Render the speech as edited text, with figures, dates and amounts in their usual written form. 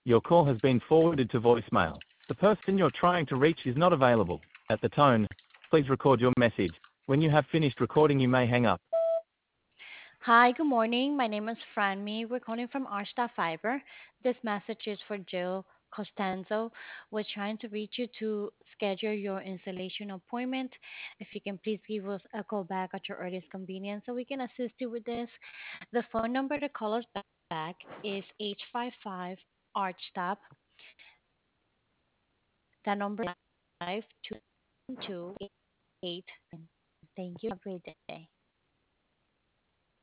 Your call has been forwarded to voicemail. The person you're trying to reach is not available. At the tone, please record your message. When you have finished recording, you may hang up. Hi, good morning. My name is Franmi. We're calling from Arsta Fiber. This message is for Jill Costanzo. We're trying to reach you to schedule your installation appointment. If you can please give us a call back at your earliest convenience so we can assist you with this. The phone number to call us back is 855 Archstop. The number is 5228. Thank you. Have a great day.